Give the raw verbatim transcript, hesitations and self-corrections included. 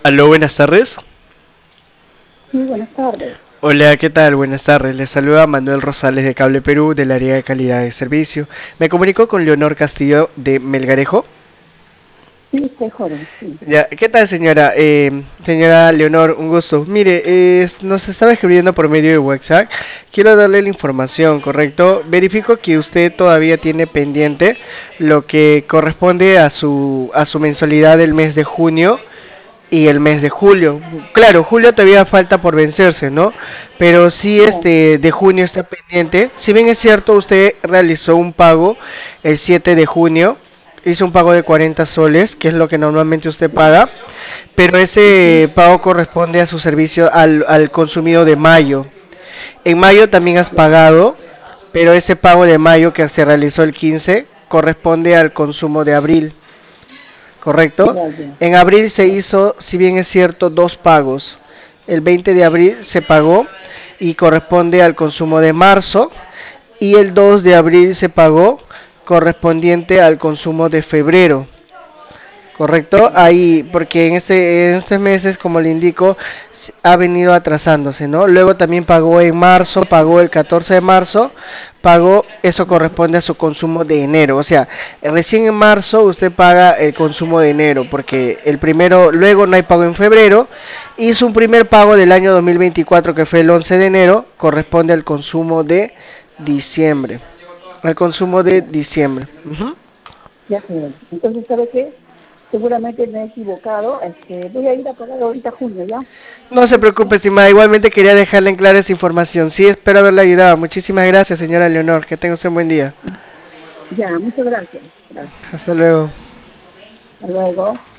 Aló, buenas tardes. Sí, buenas tardes. Hola, ¿qué tal? Buenas tardes. Les saluda Manuel Rosales de Cable Perú del área de calidad de servicio. Me comunico con Leonor Castillo de Melgarejo. Sí, soy joven, sí. Ya, ¿qué tal, señora? Eh, señora Leonor, un gusto. Mire, eh, nos estaba escribiendo por medio de WhatsApp. Quiero darle la información, ¿correcto? Verifico que usted todavía tiene pendiente lo que corresponde a su a su mensualidad del mes de junio y el mes de julio. Claro, julio todavía falta por vencerse, ¿no? Pero sí, Ya, este de junio está pendiente. Si bien es cierto, usted realizó un pago el siete de junio, hizo un pago de cuarenta soles, que es lo que normalmente usted paga, pero ujú, ese pago corresponde a su servicio al, al consumido de mayo. En mayo también has ya, pagado, pero ese pago de mayo que se realizó el quince corresponde al consumo de abril. ¿Correcto? ya, ya, En abril se ya, hizo, si bien es cierto, dos pagos. El veinte de abril se pagó y corresponde al consumo de marzo, y el dos de abril se pagó correspondiente al consumo de febrero. Correcto, ahí, porque en este, en estos meses, como le indico, s- ha venido atrasándose, ¿no? Luego también pagó en marzo, pagó el catorce de marzo, pagó, eso ujú, corresponde a su consumo de enero. O sea, recién en marzo usted paga el consumo de enero, porque el primero, luego no hay pago en febrero, hizo un primer pago del año dos mil veinticuatro que fue el once de enero, corresponde al consumo de diciembre, al consumo de ya, diciembre. Ujú. ya, señor. Entonces, ¿sabe qué? Seguramente me he equivocado. Este, voy a ir a pagar ahorita junio, ¿ya? No se preocupe, estimada. Igualmente quería dejarle en clara esa información. Sí, espero haberle ayudado. Muchísimas gracias, señora Leonor. Que tenga usted un buen día. Ya, muchas gracias. Gracias. Hasta luego. Hasta luego.